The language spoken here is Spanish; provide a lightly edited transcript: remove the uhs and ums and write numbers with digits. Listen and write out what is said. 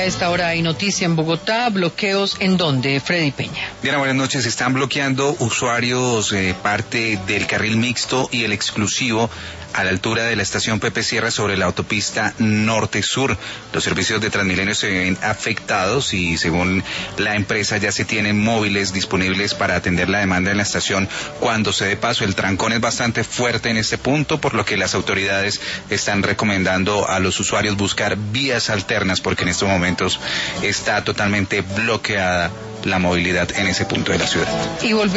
a esta hora hay noticia en Bogotá, bloqueos en donde, Freddy Peña. Diana, buenas noches. Están bloqueando usuarios parte del carril mixto y el exclusivo a la altura de la estación Pepe Sierra sobre la autopista norte-sur. Los servicios de Transmilenio se ven afectados y según la empresa ya se tienen móviles disponibles para atender la demanda en la estación cuando se dé paso. El trancón es bastante fuerte en este punto, por lo que las autoridades están recomendando a los usuarios buscar vías alternas porque en estos momentos está totalmente bloqueada la movilidad en ese punto de la ciudad. Y